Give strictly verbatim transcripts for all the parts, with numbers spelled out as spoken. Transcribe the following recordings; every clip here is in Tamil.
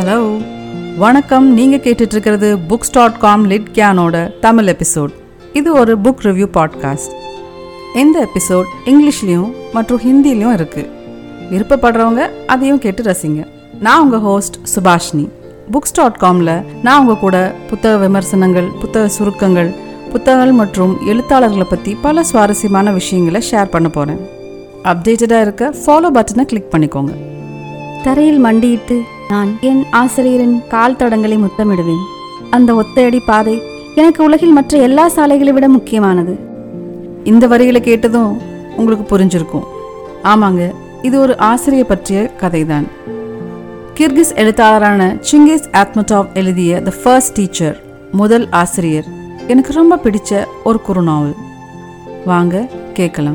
ஹலோ, வணக்கம். நீங்கள் கேட்டுட்ருக்கிறது புக்ஸ் டாட் காம் லிட்கேனோட தமிழ் எபிசோட். இது ஒரு புக் ரிவ்யூ பாட்காஸ்ட். இந்த எபிசோட் இங்கிலீஷ்லேயும் மற்றும் ஹிந்திலையும் இருக்குது. விருப்பப்படுறவங்க அதையும் கேட்டு ரசிங்க. நான் உங்கள் ஹோஸ்ட் சுபாஷினி. புக்ஸ் டாட் காமில் நான் உங்கள் கூட புத்தக விமர்சனங்கள், புத்தக சுருக்கங்கள், புத்தகங்கள் மற்றும் எழுத்தாளர்களை பற்றி பல சுவாரஸ்யமான விஷயங்களை ஷேர் பண்ண போகிறேன். அப்டேட்டடாக இருக்க ஃபாலோ பட்டனை கிளிக் பண்ணிக்கோங்க. தரையில் மண்டியிட்டு நான் என் ஆசிரியரின் கால் தடங்களை முத்தமிடுவேன். அந்த ஒத்தையடி பாதை எனக்கு உலகில் மற்ற எல்லா சாலைகளை விட முக்கியமானது. இந்த வரிகளை கேட்டதும் உங்களுக்கு புரிஞ்சிருக்கும். ஆமாங்க, இது ஒரு ஆசிரியர் பற்றிய கதைதான். கிர்கிஸ் எழுத்தாளரான சிங்கிஸ் ஆத்மடாவ் எழுதிய த ஃபர்ஸ்ட் டீச்சர், முதல் ஆசிரியர், எனக்கு ரொம்ப பிடிச்ச ஒரு குறுநாவல். வாங்க கேட்கலாம்.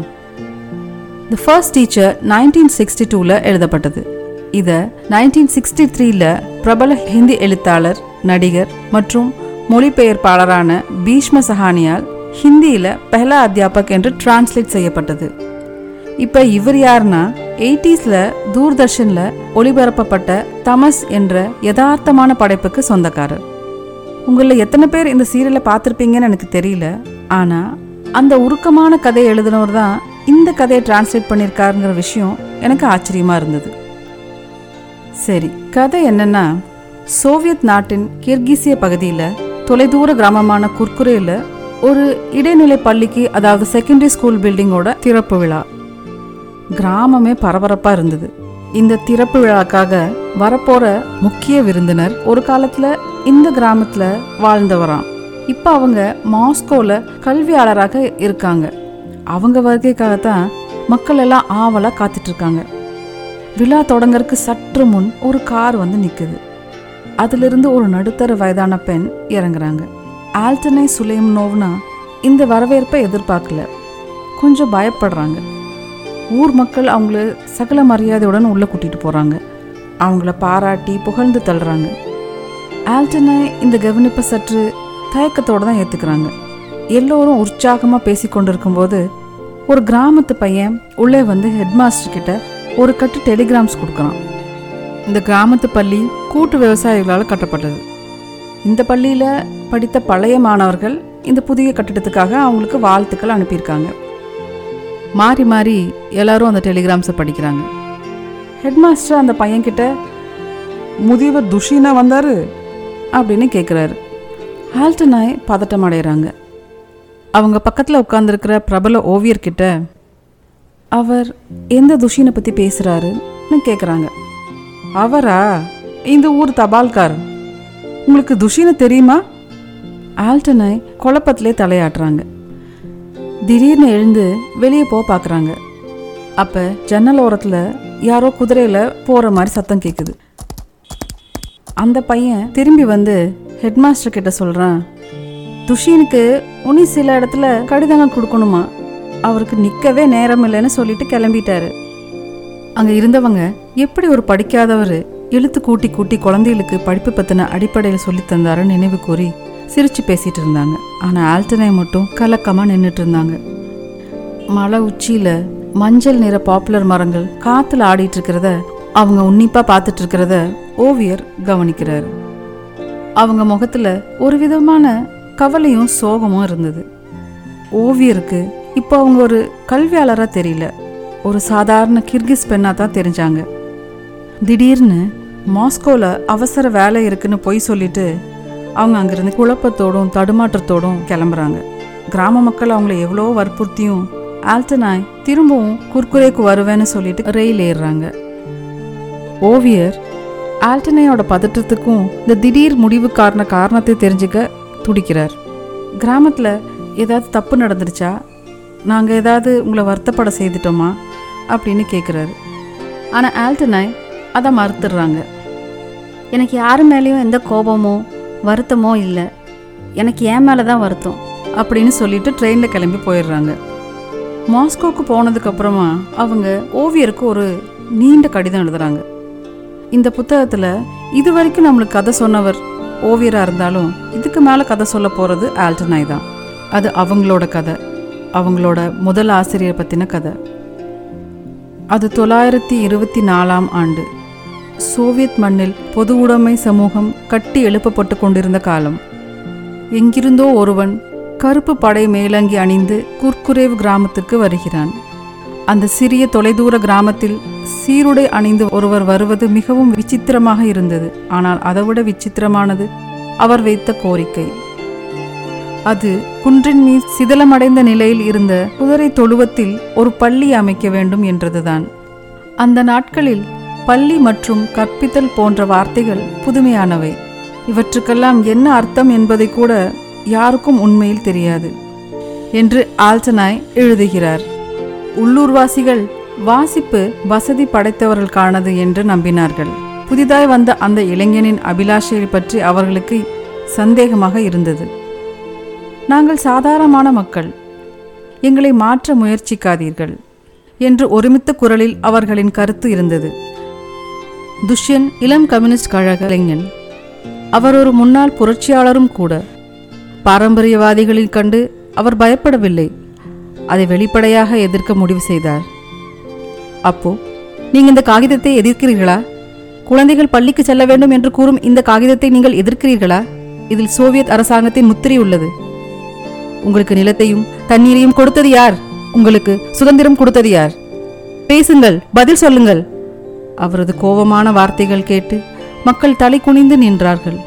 The first teacher nineteen sixty டூவில் எழுதப்பட்டது. இதை நைன்டீன் சிக்ஸ்டி த்ரீல பிரபல ஹிந்தி எழுத்தாளர், நடிகர் மற்றும் மொழிபெயர்ப்பாளரான பீஷ்ம சஹானியால் ஹிந்தியில் பெஹலா அத்தியாபக் என்று டிரான்ஸ்லேட் செய்யப்பட்டது. இப்போ இவர் யாருன்னா, எயிட்டிஸில் தூர்தர்ஷனில் ஒளிபரப்பப்பட்ட தமஸ் என்ற யதார்த்தமான படைப்புக்கு சொந்தக்காரர். உங்களில் எத்தனை பேர் இந்த சீரியலை பார்த்துருப்பீங்கன்னு எனக்கு தெரியல. ஆனால் அந்த உருக்கமான கதையை எழுதினவர் தான் இந்த கதையை டிரான்ஸ்லேட் பண்ணியிருக்காருங்கிற விஷயம் எனக்கு ஆச்சரியமாக இருந்தது. சரி, கதை என்னன்னா, சோவியத் நாட்டின் கிர்கிசிய பகுதியில் தொலைதூர கிராமமான குர்குரேல ஒரு இடைநிலை பள்ளிக்கு, அதாவது செகண்டரி ஸ்கூல் பில்டிங்கோட திறப்பு விழா. கிராமமே பரபரப்பாக இருந்தது. இந்த திறப்பு விழாக்காக வரப்போற முக்கிய விருந்தினர் ஒரு காலத்தில் இந்த கிராமத்தில் வாழ்ந்தவராம். இப்போ அவங்க மாஸ்கோவில் கல்வியாளராக இருக்காங்க. அவங்க வருகைக்காகத்தான் மக்கள் எல்லாம் ஆவலாக காத்துட்டு இருக்காங்க. விழா தொடங்கறதுக்கு சற்று முன் ஒரு கார் வந்து நிற்குது. அதிலிருந்து ஒரு நடுத்தர வயதான பெண் இறங்குறாங்க. ஆல்டனை சுலைம்னோவ்னா இந்த வரவேற்பை எதிர்பார்க்கல. கொஞ்சம் பயப்படுறாங்க. ஊர் மக்கள் அவங்கள சகல மரியாதையுடன் உள்ளே கூட்டிகிட்டு போகிறாங்க. அவங்கள பாராட்டி புகழ்ந்து தள்ளுறாங்க. ஆல்டனை இந்த கவனிப்பை சற்று தயக்கத்தோடு தான் ஏற்றுக்கிறாங்க. எல்லோரும் உற்சாகமாக பேசி கொண்டிருக்கும்போது ஒரு கிராமத்து பையன் உள்ளே வந்து ஹெட்மாஸ்டர் கிட்ட ஒரு கட்டு டெலிகிராம்ஸ் கொடுக்குறான். இந்த கிராமத்து பள்ளி கூட்டு விவசாயிகளால் கட்டப்பட்டது. இந்த பள்ளியில் படித்த பழைய மாணவர்கள் இந்த புதிய கட்டிடத்துக்காக அவங்களுக்கு வாழ்த்துக்கள் அனுப்பியிருக்காங்க. மாறி மாறி எல்லாரும் அந்த டெலிகிராம்ஸை படிக்கிறாங்க. ஹெட்மாஸ்டர் அந்த பையன்கிட்ட, முதியவர் துஷீனா வந்தார் அப்படின்னு கேட்குறாரு. ஆல்டனாய் பதட்டம் அடைகிறாங்க. அவங்க பக்கத்தில் உட்காந்துருக்கிற பிரபல ஓவியர்கிட்ட, அவர் எந்த துஷீனை பற்றி பேசுகிறாருன்னு கேட்குறாங்க. அவரா? இந்த ஊர் தபால்கார். உங்களுக்கு துஷீனை தெரியுமா? ஆல்டனை குழப்பத்திலே தலையாட்டுறாங்க. திடீர்னு எழுந்து வெளியே போக பார்க்குறாங்க. அப்போ ஜன்னல் ஓரத்தில் யாரோ குதிரையில் போகிற மாதிரி சத்தம் கேட்குது. அந்த பையன் திரும்பி வந்து ஹெட்மாஸ்டர் கிட்ட சொல்கிறான், துஷீனுக்கு உனி சில இடத்துல கடிதங்கள் கொடுக்கணுமா, அவருக்கு நிற்கவே நேரம் இல்லைன்னு சொல்லிட்டு கிளம்பிட்டாரு. அங்கே இருந்தவங்க எப்படி ஒரு படிக்காதவர் எழுத்து கூட்டி கூட்டி குழந்தைகளுக்கு படிப்பு பற்றின அடிப்படையில் சொல்லி தந்தாருன்னு நினைவு கூறி சிரித்து பேசிகிட்டு இருந்தாங்க. ஆனால் ஆல்டனை மட்டும் கலக்கமாக நின்றுட்டு இருந்தாங்க. மலை உச்சியில் மஞ்சள் நிற பாப்புலர் மரங்கள் காற்றுல ஆடிட்டு இருக்கிறத அவங்க உன்னிப்பாக பார்த்துட்டு இருக்கிறத ஓவியர் கவனிக்கிறாரு. அவங்க முகத்தில் ஒரு விதமான கவலையும் சோகமும் இருந்தது. ஓவியருக்கு இப்போ அவங்க ஒரு கல்வியாளராக தெரியல, ஒரு சாதாரண கிர்கிஸ் பெண்ணாக தான் தெரிஞ்சாங்க. திடீர்னு மாஸ்கோவில் அவசர வேலை இருக்குன்னு பொய் சொல்லிட்டு அவங்க அங்கேருந்து குழப்பத்தோடும் தடுமாற்றத்தோடும் கிளம்புறாங்க. கிராம மக்கள் அவங்கள எவ்வளோ வற்புறுத்தியும் ஆல்டனாய் திரும்பவும் குர்குரேக்கு வருவேன்னு சொல்லிட்டு ரயில் ஏறுறாங்க. ஓவியர் ஆல்டனையோட பதற்றத்துக்கும் இந்த திடீர் முடிவுக்கான காரணத்தை தெரிஞ்சுக்க துடிக்கிறார். கிராமத்தில் ஏதாவது தப்பு நடந்துருச்சா, நாங்கள் ஏதாவது உங்களை வருத்தப்பட செய்துட்டோமா அப்படின்னு கேட்குறாரு. ஆனால் ஆல்டனாய் அதை மறுத்துடுறாங்க. எனக்கு யாரு மேலேயும் எந்த கோபமோ வருத்தமோ இல்லை, எனக்கு ஏன் மேலே தான் வருத்தம் அப்படின்னு சொல்லிட்டு ட்ரெயினில் கிளம்பி போயிடுறாங்க. மாஸ்கோவுக்கு போனதுக்கப்புறமா அவங்க ஓவியருக்கு ஒரு நீண்ட கடிதம் எழுதுகிறாங்க. இந்த புத்தகத்தில் இது வரைக்கும் நம்மளுக்கு கதை சொன்னவர் ஓவியராக இருந்தாலும் இதுக்கு மேலே கதை சொல்ல போகிறது ஆல்டனாய் தான். அது அவங்களோட கதை, அவங்களோட முதல் ஆசிரியர் பற்றின கதை. அது தொள்ளாயிரத்தி இருபத்தி நாலாம் ஆண்டு சோவியத் மண்ணில் பொது உடைமை சமூகம் கட்டி எழுப்பப்பட்டு கொண்டிருந்த காலம். எங்கிருந்தோ ஒருவன் கருப்பு படை மேலங்கி அணிந்து குர்குரேவ் கிராமத்துக்கு வருகிறான். அந்த சிறிய தொலைதூர கிராமத்தில் சீருடை அணிந்து ஒருவர் வருவது மிகவும் விசித்திரமாக இருந்தது. ஆனால் அதைவிட விசித்திரமானது அவர் வைத்த கோரிக்கை. அது குன்றின் மீது சிதலமடைந்த நிலையில் இருந்த குதிரை தொழுவத்தில் ஒரு பள்ளி அமைக்க வேண்டும் என்றதுதான். அந்த நாட்களில் பள்ளி மற்றும் கற்பித்தல் போன்ற வார்த்தைகள் புதுமையானவை. இவற்றுக்கெல்லாம் என்ன அர்த்தம் என்பதை கூட யாருக்கும் உண்மையில் தெரியாது என்று ஆல்டனாய் எழுதுகிறார். உள்ளூர்வாசிகள் வாசிப்பு வசதி படைத்தவர்களுக்கானது என்று நம்பினார்கள். புதிதாய் வந்த அந்த இளைஞனின் அபிலாஷையை பற்றி அவர்களுக்கு சந்தேகமாக இருந்தது. நாங்கள் சாதாரணமான மக்கள், எங்களை மாற்ற முயற்சிக்காதீர்கள் என்று ஒருமித்த குரலில் அவர்களின் கருத்து இருந்தது. துஷ்யன் இளம் கம்யூனிஸ்ட் கழக இளைஞன். அவர் ஒரு முன்னாள் புரட்சியாளரும் கூட. பாரம்பரியவாதிகளில் கண்டு அவர் பயப்படவில்லை, அதை வெளிப்படையாக எதிர்க்க முடிவு செய்தார். அப்போ நீங்க இந்த காகிதத்தை எதிர்க்கிறீர்களா? குழந்தைகள் பள்ளிக்கு செல்ல வேண்டும் என்று கூறும் இந்த காகிதத்தை நீங்கள் எதிர்க்கிறீர்களா? இதில் சோவியத் அரசாங்கத்தின் முத்திரை உள்ளது. உங்களுக்கு நிலத்தையும் தண்ணீரையும் கொடுத்தது யார்? உங்களுக்கு சுதந்திரம் கொடுத்தது யார்? பேசுங்கள், பதில் சொல்லுங்கள். அவரது கோபமான வார்த்தைகள் கேட்டு மக்கள் தலை குனிந்து நின்றார்கள்.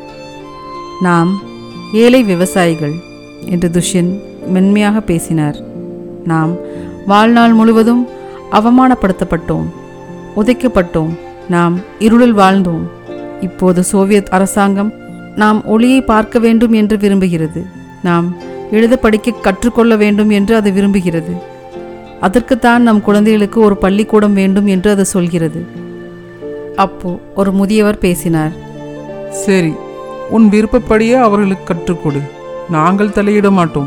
நாம் ஏழை விவசாயிகள் என்று துஷ்யன் மென்மையாக பேசினார். நாம் வாழ்நாள் முழுவதும் அவமானப்படுத்தப்பட்டோம், உதைக்கப்பட்டோம். நாம் இருளில் வாழ்ந்தோம். இப்போது சோவியத் அரசாங்கம் நாம் ஒளியை பார்க்க வேண்டும் என்று விரும்புகிறது. நாம் எழுத படிக்க கற்றுக்கொள்ள வேண்டும் என்று அது விரும்புகிறது. அதற்குத்தான் நம் குழந்தைகளுக்கு ஒரு பள்ளிக்கூடம் வேண்டும் என்று அது சொல்கிறது. அப்போ ஒரு முதியவர் பேசினார். சரி, உன் விருப்பப்படியே அவர்களுக்கு கற்றுக்கொடு, நாங்கள் தலையிட மாட்டோம்.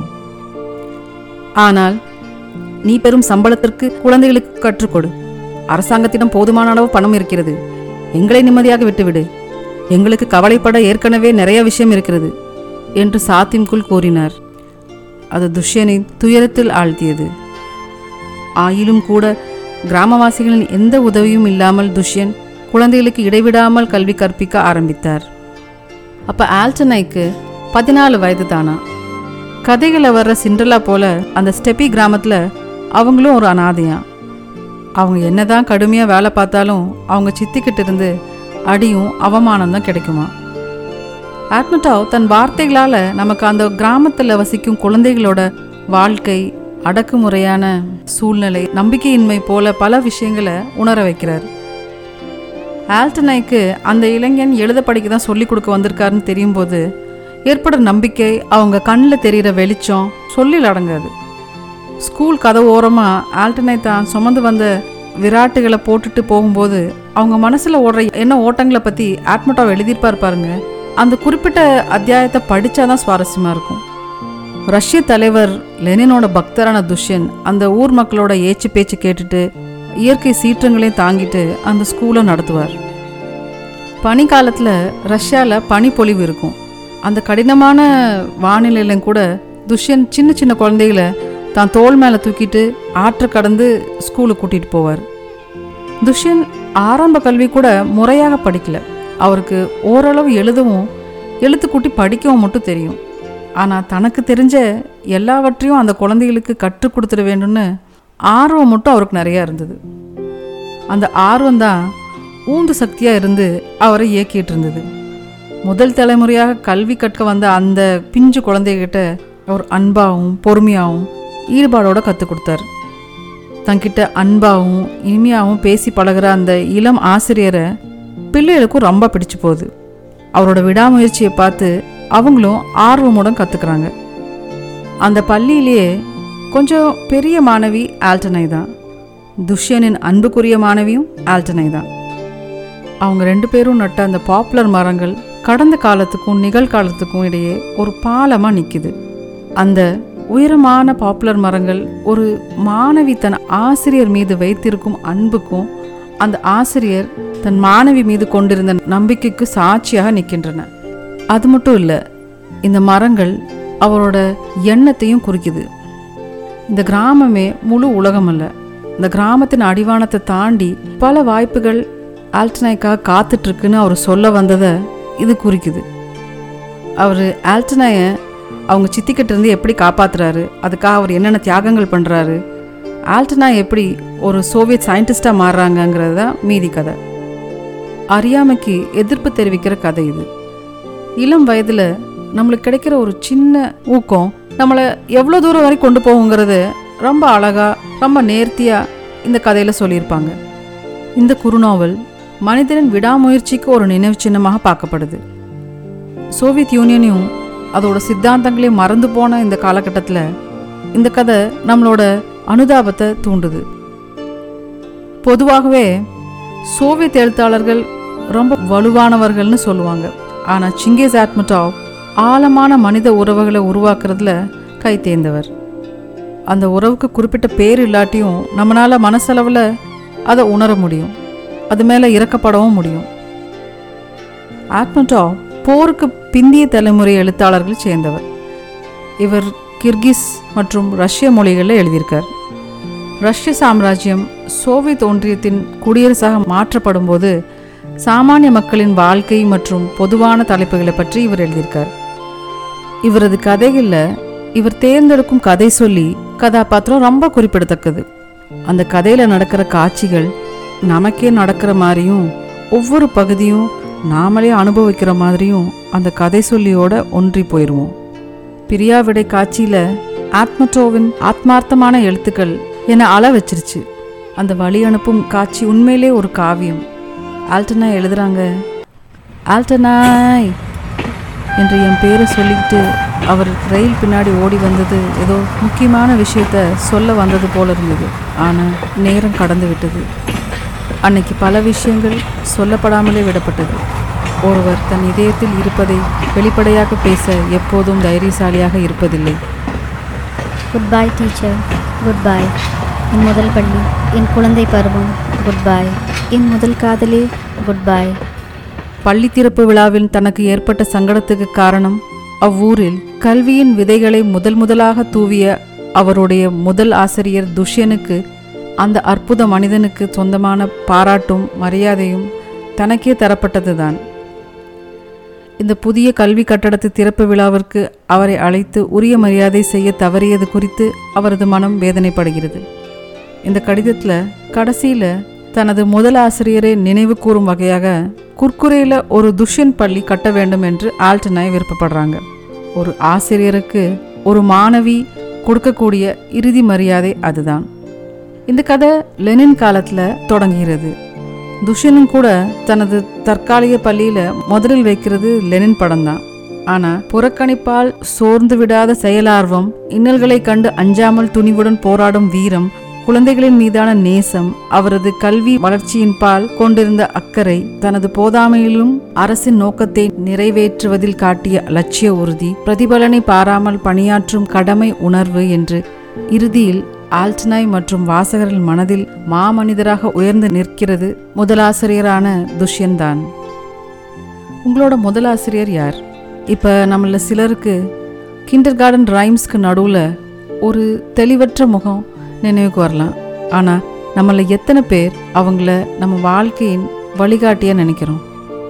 ஆனால் நீ பெறும் சம்பளத்திற்கு குழந்தைகளுக்கு கற்றுக்கொடு. அரசாங்கத்திடம் போதுமான அளவு பணம் இருக்கிறது. எங்களை நிம்மதியாக விட்டுவிடு. எங்களுக்கு கவலைப்பட ஏற்கனவே நிறைய விஷயம் இருக்கிறது என்று சாத்திம்குல் கூறினார். அது துஷ்யனை துயரத்தில் ஆழ்த்தியது. ஆயிலும் கூட கிராமவாசிகளின் எந்த உதவியும் இல்லாமல் துஷ்யன் குழந்தைகளுக்கு இடைவிடாமல் கல்வி கற்பிக்க ஆரம்பித்தார். அப்போ ஆல்டனைக்கு பதினாலு வயது தானா. கதைகளை வர்ற சிண்ட்ரெல்லா போல அந்த ஸ்டெப்பி கிராமத்தில் அவங்களும் ஒரு அனாதையா. அவங்க என்னதான் கடுமையாக வேலை பார்த்தாலும் அவங்க சித்திக்கிட்டு இருந்து அடியும் அவமானம்தான் கிடைக்குமா. ஆத்மட்டாவ் தன் வார்த்தைகளால் நமக்கு அந்த கிராமத்தில் வசிக்கும் குழந்தைகளோட வாழ்க்கை, அடக்குமுறையான சூழ்நிலை, நம்பிக்கையின்மை போல பல விஷயங்களை உணர வைக்கிறார். ஆல்டனைக்கு அந்த இளைஞன் எழுத படிக்க தான் சொல்லிக் கொடுக்க வந்திருக்காருன்னு தெரியும் போது ஏற்படுற நம்பிக்கை, அவங்க கண்ணில் தெரிகிற வெளிச்சம் சொல்லில் அடங்காது. ஸ்கூல் கதவு ஓரமாக ஆல்டனை தான் சுமந்து வந்த விராட்டுகளை போட்டுட்டு போகும்போது அவங்க மனசில் ஓடுற என்ன ஓட்டங்களை பற்றி ஆத்மட்டாவ் எழுதியிருப்பார் பாருங்க. அந்த குறிப்பிட்ட அத்தியாயத்தை படித்தாதான் சுவாரஸ்யமாக இருக்கும். ரஷ்ய தலைவர் லெனினோட பக்தரான துஷ்யன் அந்த ஊர் மக்களோட ஏச்சு பேச்சு கேட்டுட்டு இயற்கை சீற்றங்களையும் தாங்கிட்டு அந்த ஸ்கூலை நடத்துவார். பனிக்காலத்தில் ரஷ்யாவில் பனிப்பொழிவு இருக்கும். அந்த கடினமான வானிலையிலும் கூட துஷ்யன் சின்ன சின்ன குழந்தைகளை தான் தோல் மேலே தூக்கிட்டு ஆற்றை கடந்து ஸ்கூலுக்கு கூட்டிகிட்டு போவார். துஷ்யன் ஆரம்ப கல்வி கூட முறையாக படிக்கல. அவருக்கு ஓரளவு எழுதவும் எழுத்துக்கூட்டி படிக்கவும் மட்டும் தெரியும். ஆனால் தனக்கு தெரிஞ்ச எல்லாவற்றையும் அந்த குழந்தைகளுக்கு கற்றுக் கொடுத்துட வேண்டும்னு ஆர்வம் மட்டும் அவருக்கு நிறையா இருந்தது. அந்த ஆர்வம் தான் ஊந்து சக்தியாக இருந்து அவரை இயக்கிட்டு இருந்தது. முதல் தலைமுறையாக கல்வி கற்க வந்த அந்த பிஞ்சு குழந்தைகிட்ட அவர் அன்பாகவும் பொறுமையாகவும் ஈடுபாடோடு கற்றுக் கொடுத்தார். தங்கிட்ட அன்பாகவும் இனிமையாகவும் பேசி பழகிற அந்த இளம் ஆசிரியரை பிள்ளைகளுக்கும் ரொம்ப பிடிச்சு போகுது. அவரோட விடாமுயற்சியை பார்த்து அவங்களும் ஆர்வமுடன் கற்றுக்குறாங்க. அந்த பள்ளியிலேயே கொஞ்சம் பெரிய மாணவி ஆல்டனை தான். துஷ்யனின் அன்புக்குரிய மாணவியும் ஆல்டனை தான். அவங்க ரெண்டு பேரும் நட்ட அந்த பாப்புலர் மரங்கள் கடந்த காலத்துக்கும் நிகழ்காலத்துக்கும் இடையே ஒரு பாலமாக நிற்குது. அந்த உயரமான பாப்புலர் மரங்கள் ஒரு மாணவி தன் ஆசிரியர் மீது வைத்திருக்கும் அன்புக்கும் அந்த ஆசிரியர் தன் மாணவி மீது கொண்டிருந்த நம்பிக்கைக்கு சாட்சியாக நிற்கின்றன. அது மட்டும் இல்லை, இந்த மரங்கள் அவரோட எண்ணத்தையும் குறிக்குது. இந்த கிராமமே முழு உலகம் அல்ல. இந்த கிராமத்தின் அடிவானத்தை தாண்டி பல வாய்ப்புகள் ஆல்டனாய்க்காக காத்துட்ருக்குன்னு அவர் சொல்ல வந்ததை இது குறிக்குது. அவர் ஆல்டனாயை அவங்க சித்திக்கிட்ட இருந்து எப்படி காப்பாற்றுறாரு, அதுக்காக அவர் என்னென்ன தியாகங்கள் பண்ணுறாரு, ஆல்டனா எப்படி ஒரு சோவியத் சயின்டிஸ்டாக மாறுறாங்கங்கிறது தான் மீதி கதை. அறியாமைக்கு எதிர்ப்பு தெரிவிக்கிற கதை இது. இளம் வயதில் நம்மளுக்கு கிடைக்கிற ஒரு சின்ன ஊக்கம் நம்மளை எவ்வளோ தூரம் வரை கொண்டு போகுங்கிறது ரொம்ப அழகாக ரொம்ப நேர்த்தியாக இந்த கதையில் சொல்லியிருப்பாங்க. இந்த குறுநாவல் மனிதனின் விடாமுயற்சிக்கு ஒரு நினைவு சின்னமாக பார்க்கப்படுது. சோவியத் யூனியனையும் அதோட சித்தாந்தங்களையும் மறந்து போன இந்த காலகட்டத்தில் இந்த கதை நம்மளோட அனுதாபத்தை தூண்டுது. பொதுவாகவே சோவியத் எழுத்தாளர்கள் ரொம்ப வலுவானவர்கள்னு சொல்லுவாங்க. ஆனால் சிங்கேஸ் ஆத்மட்டோவ் ஆழமான மனித உறவுகளை உருவாக்குறதுல கை தேர்ந்தவர். அந்த உறவுக்கு குறிப்பிட்ட பேர் இல்லாட்டியும் நம்மளால் மனசளவில் அதை உணர முடியும், அது மேலே இறக்கப்படவும் முடியும். ஆத்மட்டோவ் போருக்கு பிந்திய தலைமுறை எழுத்தாளர்கள் சேர்ந்தவர். இவர் கிர்கிஸ் மற்றும் ரஷ்ய மொழிகளில் எழுதியிருக்கார். ரஷ்ய சாம்ராஜ்யம் சோவியத் ஒன்றியத்தின் குடியரசாக மாற்றப்படும் போது சாமானிய மக்களின் வாழ்க்கை மற்றும் பொதுவான தலைப்புகளை பற்றி இவர் எழுதியிருக்கார். இவரது கதைகளில் இவர் தேர்ந்தெடுக்கும் கதை சொல்லி கதாபாத்திரம் ரொம்ப குறிப்பிடத்தக்கது. அந்த கதையில் நடக்கிற காட்சிகள் நமக்கே நடக்கிற மாதிரியும் ஒவ்வொரு பகுதியும் நாமளே அனுபவிக்கிற மாதிரியும் அந்த கதை சொல்லியோட ஒன்றி போயிடுவோம். பிரியாவிடை காட்சியில் ஆத்மட்டோவின் ஆத்மார்த்தமான எழுத்துக்கள் என்னை அள வச்சிருச்சு. அந்த வழி அனுப்பும் காட்சி உண்மையிலே ஒரு காவியம். ஆல்டனா எழுதுறாங்க, ஆல்டனாய் என்று என் பேரை சொல்லிக்கிட்டு அவர் ரயில் பின்னாடி ஓடி வந்தது ஏதோ முக்கியமான விஷயத்த சொல்ல வந்தது போல இருந்தது. ஆனால் நேரம் கடந்து விட்டது. அன்னைக்கு பல விஷயங்கள் சொல்லப்படாமலே விடப்பட்டது. ஒருவர் தன் இதயத்தில் இருப்பதை வெளிப்படையாக பேச எப்போதும் தைரியசாலியாக இருப்பதில்லை. Good bye teacher, good bye என் முதல் பள்ளி, என் குழந்தை பருவம், குட் பை என் முதல் காதலே, குட் பை. பள்ளி திறப்பு விழாவில் தனக்கு ஏற்பட்ட சங்கடத்துக்கு காரணம் அவ்வூரில் கல்வியின் விதைகளை முதல் முதலாக தூவிய அவருடைய முதல் ஆசிரியர் துஷ்யனுக்கு அந்த அற்புத மனிதனுக்கு சொந்தமான பாராட்டும் மரியாதையும் தனக்கே தரப்பட்டதுதான். இந்த புதிய கல்வி கட்டடத்து திறப்பு விழாவிற்கு அவரை அழைத்து உரிய மரியாதை செய்ய தவறியது குறித்து அவரது மனம் வேதனைப்படுகிறது. இந்த கடிதத்தில் கடைசியில் தனது முதல் ஆசிரியரை நினைவு கூறும் வகையாக குர்குரேயில் ஒரு துஷ்யன் பள்ளி கட்ட வேண்டும் என்று ஆல்டனாய் விருப்பப்படுறாங்க. ஒரு ஆசிரியருக்கு ஒரு மாணவி கொடுக்கக்கூடிய இறுதி மரியாதை அதுதான். இந்த கதை லெனின் காலத்தில் தொடங்குகிறது. துஷ்யனும் கூட தனது தற்காலிக பள்ளியில் முதலில் வைக்கிறது லெனின் படம் தான். ஆனால் புறக்கணிப்பால் சோர்ந்து விடாத செயலார்வம், இன்னல்களை கண்டு அஞ்சாமல் துணிவுடன் போராடும் வீரம், குழந்தைகளின் மீதான நேசம், அவரது கல்வி வளர்ச்சியின் பால் கொண்டிருந்த அக்கறை, தனது போதாமையிலும் அரசின் நோக்கத்தை நிறைவேற்றுவதில் காட்டிய லட்சிய உறுதி, பிரதிபலனை பாராமல் பணியாற்றும் கடமை உணர்வு என்று இறுதியில் ஆல்டனாய் மற்றும் வாசகர்கள் மனதில் மாமனிதராக உயர்ந்து நிற்கிறது முதலாசிரியரான துஷ்யன் தான். உங்களோட முதலாசிரியர் யார்? இப்போ நம்மள சிலருக்கு கிண்டர் கார்டன் ரைம்ஸ்க்கு நடுவில் ஒரு தெளிவற்ற முகம் நினைவுக்கு வரலாம். ஆனால் நம்மள எத்தனை பேர் அவங்கள நம்ம வாழ்க்கையின் வழிகாட்டியாக நினைக்கிறோம்?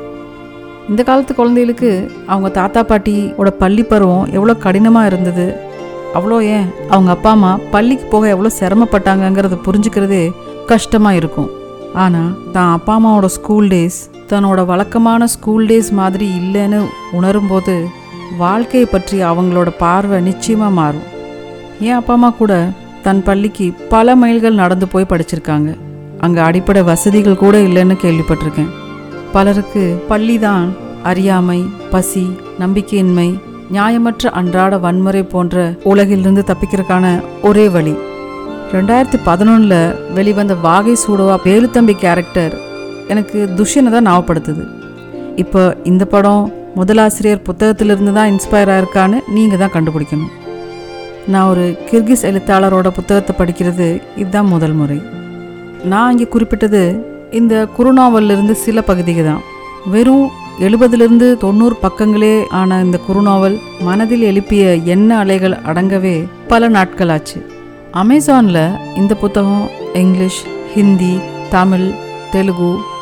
இந்த காலத்து குழந்தைகளுக்கு அவங்க தாத்தா பாட்டியோட பள்ளி பருவம் எவ்வளோ கடினமாக இருந்தது, அவ்வளோ ஏன் அவங்க அப்பா அம்மா பள்ளிக்கு போக எவ்வளோ சிரமப்பட்டாங்கங்கிறத புரிஞ்சுக்கிறதே கஷ்டமாக இருக்கும். ஆனால் தான் அப்பா அம்மாவோட ஸ்கூல் டேஸ் தன்னோட வழக்கமான ஸ்கூல் டேஸ் மாதிரி இல்லைன்னு உணரும்போது வாழ்க்கையை பற்றி அவங்களோட பார்வை நிச்சயமாக மாறும். என் அப்பா அம்மா கூட தன் பள்ளிக்கு பல மைல்கள் நடந்து போய் படிச்சிருக்காங்க. அங்கே அடிப்படை வசதிகள் கூட இல்லைன்னு கேள்விப்பட்டிருக்கேன். பலருக்கு பள்ளி தான் அறியாமை, பசி, நம்பிக்கையின்மை, நியாயமற்ற அன்றாட வன்முறை போன்ற உலகிலிருந்து தப்பிக்கிறதுக்கான ஒரே வழி. ரெண்டாயிரத்தி பதினொன்றில் வெளிவந்த வாகை சூடவா வேலுத்தம்பி கேரக்டர் எனக்கு துஷ்யனை தான் ஞாபகப்படுத்துது. இப்போ இந்த படம் முதலாசிரியர் புத்தகத்திலிருந்து தான் இன்ஸ்பயர் ஆயிருக்கான்னு நீங்கள் தான் கண்டுபிடிக்கணும். நான் ஒரு கிர்கிஸ் எழுத்தாளரோட புத்தகத்தை படிக்கிறது இதுதான் முதல் முறை. நான் இங்கே குறிப்பிட்டது இந்த குறுநாவலிருந்து சில பகுதிகள் தான். வெறும் எழுபதுலேருந்து தொண்ணூறு பக்கங்களே ஆன இந்த குறுநாவல் மனதில் எழுப்பிய எண்ண அலைகள் அடங்கவே பல நாட்கள் ஆச்சு. அமேசானில் இந்த புத்தகம் இங்கிலீஷ், ஹிந்தி, தமிழ், தெலுங்கு,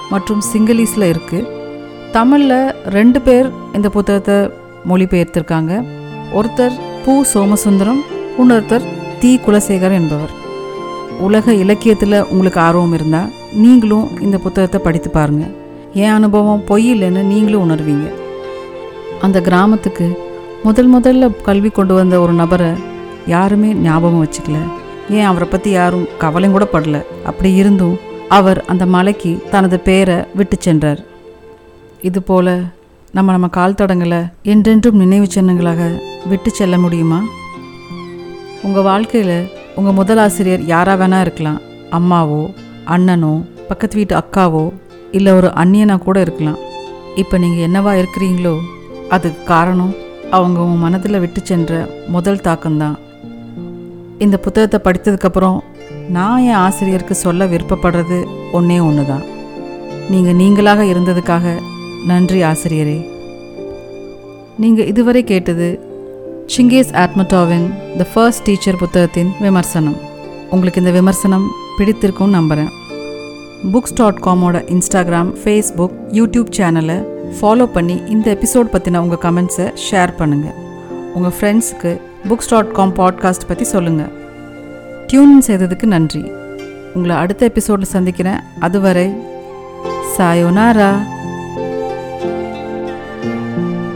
மற்றும் சிங்களீஸில் இருக்குது. தமிழில் ரெண்டு பேர் இந்த புத்தகத்தை மொழிபெயர்த்திருக்காங்க. ஒருத்தர் பூ சோமசுந்தரம், இன்னொருத்தர் தி குலசேகர் என்பவர். உலக இலக்கியத்தில் உங்களுக்கு ஆர்வம் இருந்தால் நீங்களும் இந்த புத்தகத்தை படித்து பாருங்கள். என் அனுபவம் பொய் இல்லைன்னு நீங்களும் உணர்வீங்க. அந்த கிராமத்துக்கு முதல் முதல்ல கல்வி கொண்டு வந்த ஒரு நபரை யாருமே ஞாபகம் வச்சுக்கல. ஏன் அவரை பற்றி யாரும் கவலையும் கூட படல. அப்படி இருந்தும் அவர் அந்த மலைக்கு தனது பேரை விட்டு சென்றார். இதுபோல் நம்ம நம்ம கால் தடங்களை என்றென்றும் நினைவு சின்னங்களாக விட்டு செல்ல முடியுமா? உங்கள் வாழ்க்கையில் உங்கள் முதல் ஆசிரியர் யாராக வேணா இருக்கலாம். அம்மாவோ, அண்ணனோ, பக்கத்து வீட்டு அக்காவோ, இல்லை ஒரு அந்நியனாக கூட இருக்கலாம். இப்போ நீங்கள் என்னவா இருக்கிறீங்களோ அதுக்கு காரணம் அவங்க உன் மனதில் விட்டு சென்ற முதல் தாக்கம்தான். இந்த புத்தகத்தை படித்ததுக்கப்புறம் நான் என் ஆசிரியருக்கு சொல்ல விருப்பப்படுறது ஒன்றே ஒன்று தான். நீங்கள் நீங்களாக இருந்ததுக்காக நன்றி ஆசிரியரே. நீங்கள் இதுவரை கேட்டது சிங்கேஸ் ஆத்மடாவின் த ஃபர்ஸ்ட் டீச்சர் புத்தகத்தின் விமர்சனம். உங்களுக்கு இந்த விமர்சனம் பிடித்திருக்கும்னு நம்புகிறேன். புக்ஸ் டாட் காமோட இன்ஸ்டாகிராம், ஃபேஸ்புக், யூடியூப் சேனலை ஃபாலோ பண்ணி இந்த எபிசோட் பற்றின உங்கள் கமெண்ட்ஸை ஷேர் பண்ணுங்கள். உங்கள் ஃப்ரெண்ட்ஸுக்கு புக்ஸ் டாட் காம் பாட்காஸ்ட் பற்றி சொல்லுங்கள். டியூன் செய்ததுக்கு நன்றி. உங்களை அடுத்த எபிசோடில் சந்திக்கிறேன். அதுவரை சாயோனாரா.